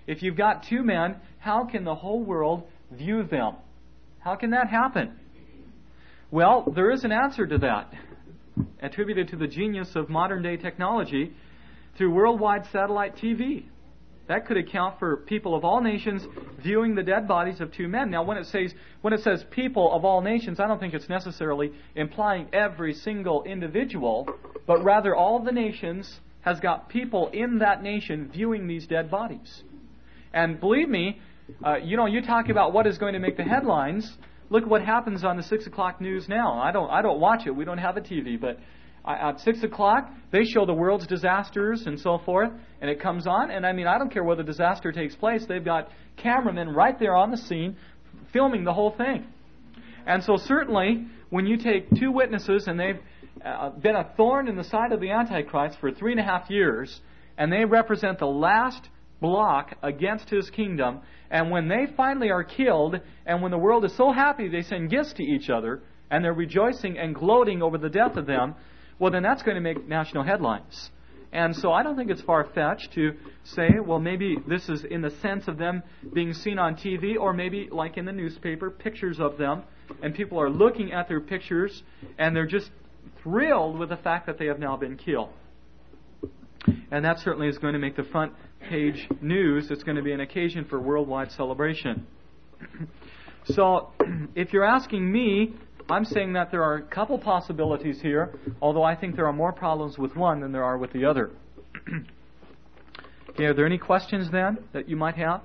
If you've got two men, how can the whole world view them? How can that happen? Well, there is an answer to that, attributed to the genius of modern-day technology through worldwide satellite T V. That could account for people of all nations viewing the dead bodies of two men. Now, when it says when it says people of all nations, I don't think it's necessarily implying every single individual, but rather all the nations has got people in that nation viewing these dead bodies. And believe me, uh, you know, you talk about what is going to make the headlines. Look at what happens on the six o'clock news now. I don't I don't watch it. We don't have a T V, but at six o'clock, they show the world's disasters and so forth, and it comes on. And I mean, I don't care where the disaster takes place. They've got cameramen right there on the scene filming the whole thing. And so certainly, when you take two witnesses and they've uh, been a thorn in the side of the Antichrist for three and a half years, and they represent the last block against his kingdom, and when they finally are killed, and when the world is so happy they send gifts to each other, and they're rejoicing and gloating over the death of them, well, then that's going to make national headlines. And so I don't think it's far-fetched to say, well, maybe this is in the sense of them being seen on T V, or maybe, like in the newspaper, pictures of them, and people are looking at their pictures, and they're just thrilled with the fact that they have now been killed. And that certainly is going to make the front page news. It's going to be an occasion for worldwide celebration. So, if you're asking me, I'm saying that there are a couple possibilities here, although I think there are more problems with one than there are with the other. Okay, are there any questions then that you might have?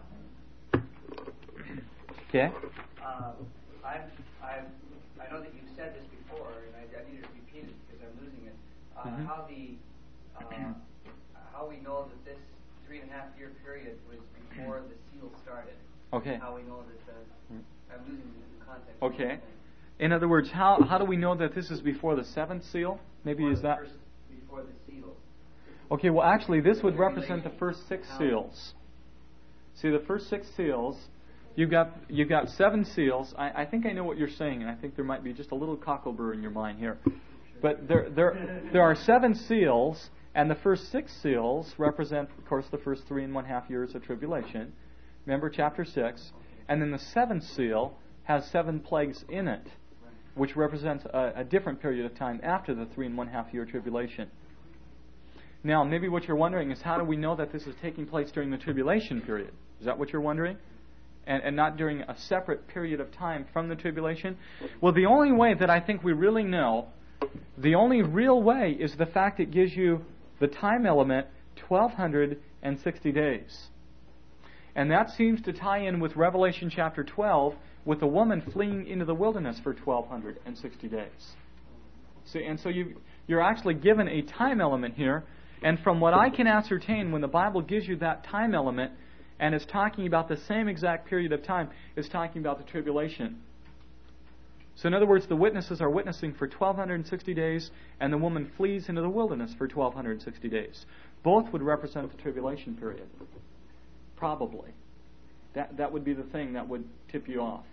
Okay. Uh, I've, I've, I know that you've said this before, and I, I need to repeat it because I'm losing it. Uh, Mm-hmm. How the uh, how we know that this three and a half year period was before the seal started. Okay. How we know that the, I'm losing the context. Okay. In other words, how how do we know that this is before the seventh seal? Maybe Before is the that... first, before the seals. Okay, well actually this would represent the first six seals. See, the first six seals, you've got you've got seven seals. I, I think I know what you're saying, and I think there might be just a little cockleburr in your mind here. But there there there are seven seals, and the first six seals represent, of course, the first three and one half years of tribulation. Remember chapter six. And then the seventh seal has seven plagues in it, which represents a, a different period of time after the three and one half year tribulation. Now, maybe what you're wondering is, how do we know that this is taking place during the tribulation period? Is that what you're wondering? And, and not during a separate period of time from the tribulation? Well, the only way that I think we really know, the only real way, is the fact it gives you the time element twelve sixty days. And that seems to tie in with Revelation chapter twelve, with the woman fleeing into the wilderness for twelve sixty days. See, and so you, you're actually given a time element here. And from what I can ascertain, when the Bible gives you that time element, and it's talking about the same exact period of time, it's talking about the tribulation. So in other words, the witnesses are witnessing for twelve sixty days, and the woman flees into the wilderness for twelve sixty days. Both would represent the tribulation period. Probably. That that would be the thing that would tip you off.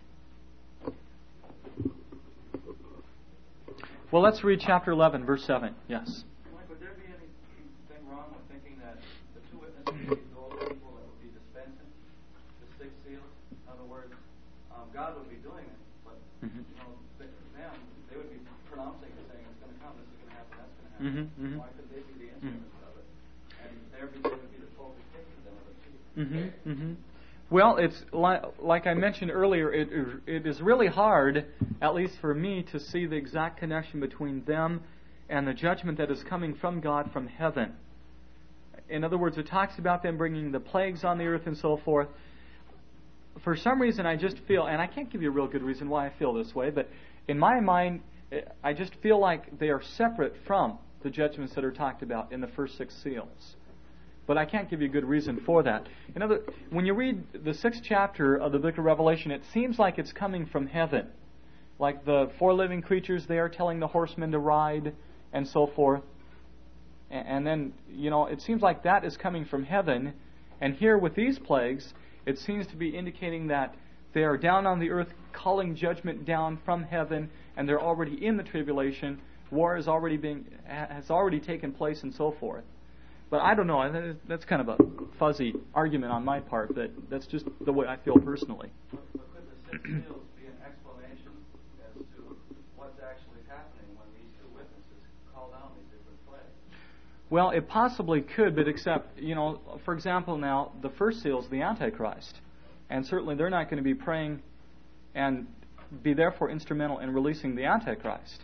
Well, let's read chapter eleven, verse seven. Yes? Mike, would there be anything wrong with thinking that the two witnesses would be those people that would be dispensing the six seals? In other words, um, God would be doing it, but Mm-hmm. you know, they, them, they would be pronouncing and saying, it's going to come, this is going to happen, that's going to happen. Mm-hmm, mm-hmm. Why could they be the instruments mm-hmm. of it? And there would be the focus taken to them of it too. Mm-hmm, mm-hmm. Well, it's li- like I mentioned earlier, it, it is really hard, at least for me, to see the exact connection between them and the judgment that is coming from God from heaven. In other words, it talks about them bringing the plagues on the earth and so forth. For some reason, I just feel, and I can't give you a real good reason why I feel this way, but in my mind, I just feel like they are separate from the judgments that are talked about in the first six seals. But I can't give you a good reason for that. In other, when you read the sixth chapter of the book of Revelation, it seems like it's coming from heaven. Like the four living creatures there telling the horsemen to ride and so forth. And then, you know, it seems like that is coming from heaven. And here with these plagues, it seems to be indicating that they are down on the earth calling judgment down from heaven, and they're already in the tribulation. War is already being has already taken place and so forth. But I don't know. That's kind of a fuzzy argument on my part. That that's just the way I feel personally. But, but could the six seals be an explanation as to what's actually happening when these two witnesses call down these different plagues? Well, it possibly could, but except, you know, for example, now the first seal is the Antichrist, and certainly they're not going to be praying and be therefore instrumental in releasing the Antichrist.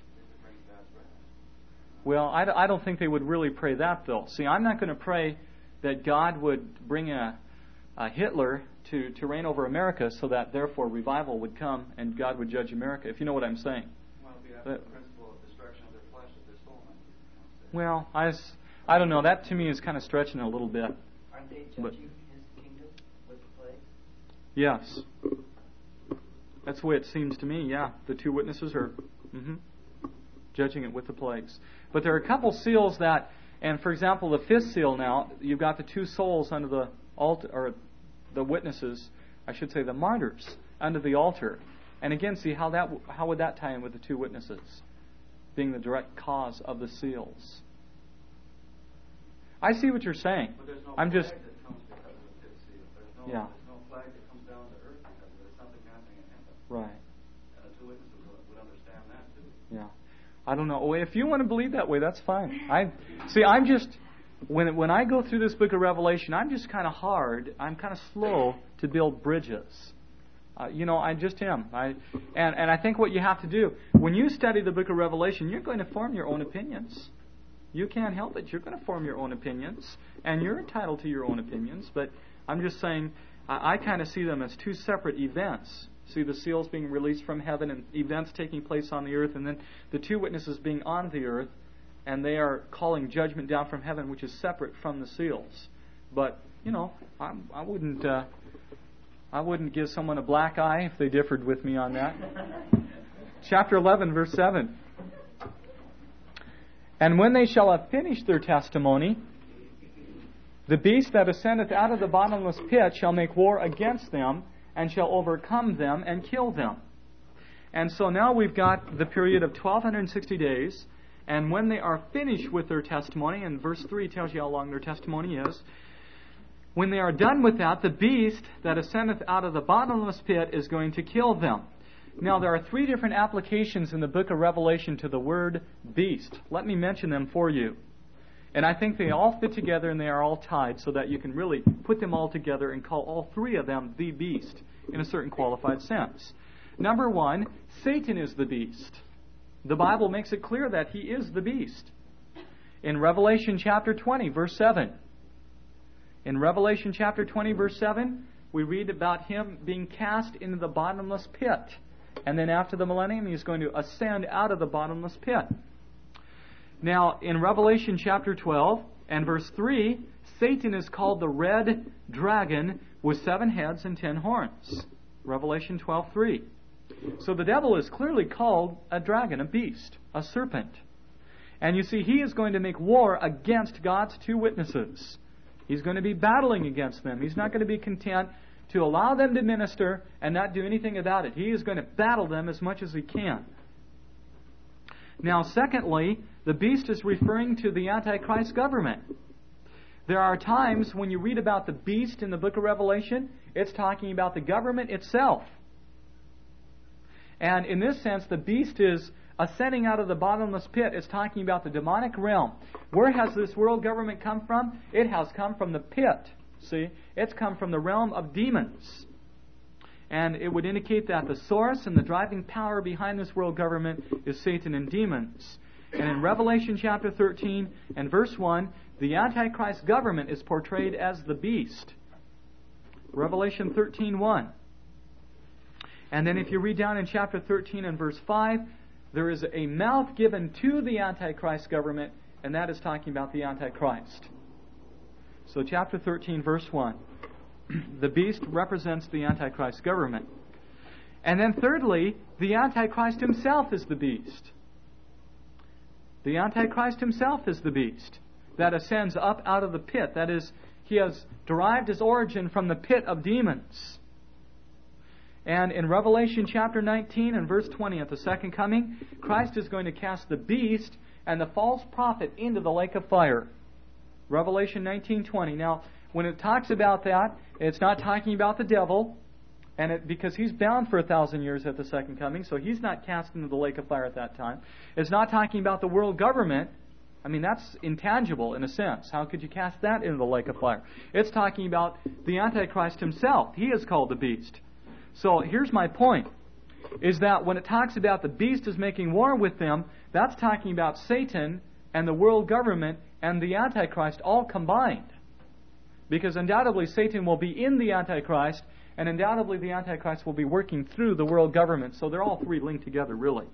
Well, I, I don't think they would really pray that, though. See, I'm not going to pray that God would bring a, a Hitler to, to reign over America so that, therefore, revival would come and God would judge America, if you know what I'm saying. Well, it'd be after the principle of destruction of their flesh that their soul might be. Well, I, s- I don't know. That, to me, is kind of stretching it a little bit. Aren't they judging But- his kingdom with the plagues? Yes. That's the way it seems to me, yeah. The two witnesses are mhm, judging it with the plagues. But there are a couple seals that, and for example, the fifth seal now, you've got the two souls under the altar, or the witnesses, I should say the martyrs, under the altar. And again, see how that how would that tie in with the two witnesses being the direct cause of the seals? I see what you're saying. But there's no I'm plague just that comes because of the fifth seal. There's no, Yeah. there's no plague that comes down to earth because of it. There's something happening in heaven. right. And the two witnesses would, would understand that too. Yeah, I don't know. Well, if you want to believe that way, that's fine. I see. I'm just when when I go through this book of Revelation, I'm just kind of hard. I'm kind of slow to build bridges. Uh, you know, I just am. I and and I think what you have to do when you study the book of Revelation, you're going to form your own opinions. You can't help it. You're going to form your own opinions, and you're entitled to your own opinions. But I'm just saying, I, I kind of see them as two separate events. See the seals being released from heaven and events taking place on the earth, and then the two witnesses being on the earth, and they are calling judgment down from heaven, which is separate from the seals. But you know, I, I wouldn't, uh, I wouldn't give someone a black eye if they differed with me on that. Chapter eleven, verse seven. And when they shall have finished their testimony, the beast that ascendeth out of the bottomless pit shall make war against them, and shall overcome them and kill them. And so now we've got the period of twelve sixty days, and when they are finished with their testimony, and verse three tells you how long their testimony is, when they are done with that, the beast that ascendeth out of the bottomless pit is going to kill them. Now there are three different applications in the book of Revelation to the word beast. Let me mention them for you. And I think they all fit together and they are all tied so that you can really put them all together and call all three of them the beast in a certain qualified sense. Number one, Satan is the beast. The Bible makes it clear that he is the beast. In Revelation chapter twenty, verse seven. In Revelation chapter twenty, verse seven, we read about him being cast into the bottomless pit. And then after the millennium, he's going to ascend out of the bottomless pit. Now, in Revelation chapter twelve and verse three, Satan is called the red dragon with seven heads and ten horns. Revelation twelve three. So the devil is clearly called a dragon, a beast, a serpent. And you see, he is going to make war against God's two witnesses. He's going to be battling against them. He's not going to be content to allow them to minister and not do anything about it. He is going to battle them as much as he can. Now, secondly, the beast is referring to the Antichrist government. There are times when you read about the beast in the book of Revelation, it's talking about the government itself. And in this sense, the beast is ascending out of the bottomless pit. It's talking about the demonic realm. Where has this world government come from? It has come from the pit. See, it's come from the realm of demons. And it would indicate that the source and the driving power behind this world government is Satan and demons. And in Revelation chapter thirteen and verse one, the Antichrist government is portrayed as the beast. Revelation thirteen one. And then if you read down in chapter thirteen and verse five, there is a mouth given to the Antichrist government, and that is talking about the Antichrist. So chapter thirteen, verse one. The beast represents the Antichrist government. And then thirdly, the Antichrist himself is the beast. The Antichrist himself is the beast that ascends up out of the pit. That is, he has derived his origin from the pit of demons. And in Revelation chapter nineteen and verse twenty, at the second coming, Christ is going to cast the beast and the false prophet into the lake of fire. Revelation nineteen twenty. Now, when it talks about that, it's not talking about the devil, and it, because he's bound for a thousand years at the second coming, so he's not cast into the lake of fire at that time. It's not talking about the world government. I mean, that's intangible in a sense. How could you cast that into the lake of fire? It's talking about the Antichrist himself. He is called the beast. So here's my point, is that when it talks about the beast is making war with them, that's talking about Satan and the world government and the Antichrist all combined. Because undoubtedly Satan will be in the Antichrist, and undoubtedly the Antichrist will be working through the world government. So they're all three linked together, really.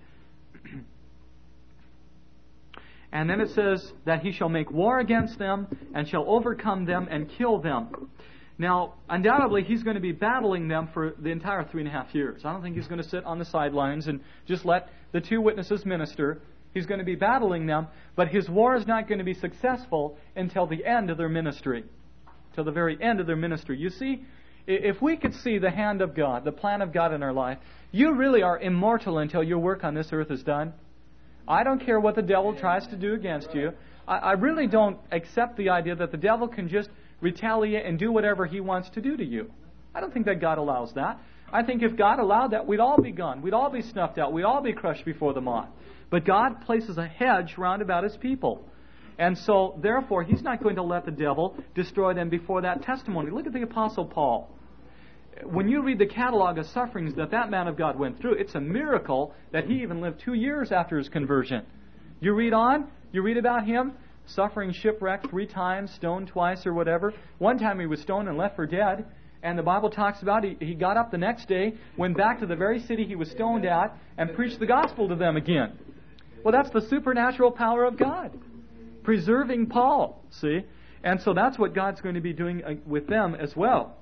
And then it says that he shall make war against them and shall overcome them and kill them. Now, undoubtedly, he's going to be battling them for the entire three and a half years. I don't think he's going to sit on the sidelines and just let the two witnesses minister. He's going to be battling them, but his war is not going to be successful until the end of their ministry, till the very end of their ministry. You see, if we could see the hand of God, the plan of God in our life, you really are immortal until your work on this earth is done. I don't care what the devil tries to do against you. I, I really don't accept the idea that the devil can just retaliate and do whatever he wants to do to you. I don't think that God allows that. I think if God allowed that, we'd all be gone. We'd all be snuffed out. We'd all be crushed before the moth. But God places a hedge round about His people. And so, therefore, He's not going to let the devil destroy them before that testimony. Look at the Apostle Paul. When you read the catalog of sufferings that that man of God went through, it's a miracle that he even lived two years after his conversion. You read on, you read about him, suffering shipwreck three times, stoned twice or whatever. One time he was stoned and left for dead. And the Bible talks about he, he got up the next day, went back to the very city he was stoned at, and preached the gospel to them again. Well, that's the supernatural power of God, preserving Paul, see? And so that's what God's going to be doing with them as well.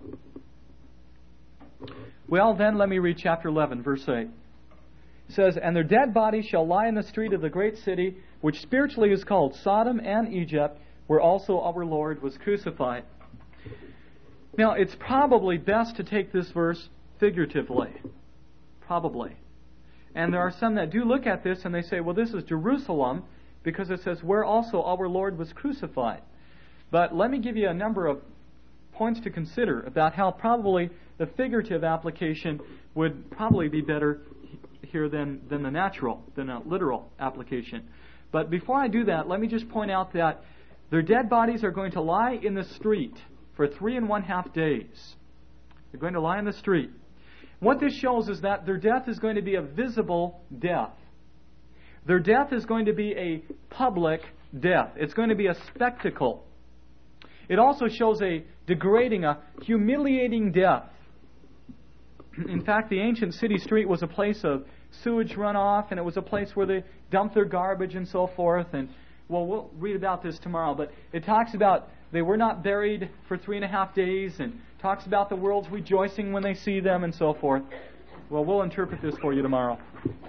Well, then let me read chapter eleven, verse eight. It says, "And their dead bodies shall lie in the street of the great city, which spiritually is called Sodom and Egypt, where also our Lord was crucified." Now, it's probably best to take this verse figuratively. Probably. And there are some that do look at this and they say, well, this is Jerusalem, because it says, where also our Lord was crucified. But let me give you a number of points to consider about how probably the figurative application would probably be better here than, than the natural, than a literal application. But before I do that, let me just point out that their dead bodies are going to lie in the street for three and one half days. They're going to lie in the street. What this shows is that their death is going to be a visible death. Their death is going to be a public death. It's going to be a spectacle. It also shows a degrading, a humiliating death. In fact, the ancient city street was a place of sewage runoff, and it was a place where they dumped their garbage and so forth. And, well, we'll read about this tomorrow, but it talks about they were not buried for three and a half days, and talks about the world's rejoicing when they see them and so forth. Well, we'll interpret this for you tomorrow.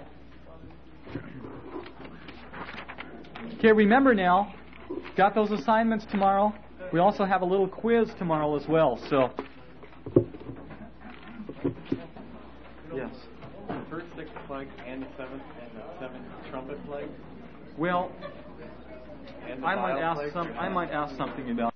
Okay, remember now, got those assignments tomorrow. We also have a little quiz tomorrow as well, so... Yes. The first six plagues and the seventh and the seven trumpet plagues. Well, and the I might vial ask plagues some. I might ask something about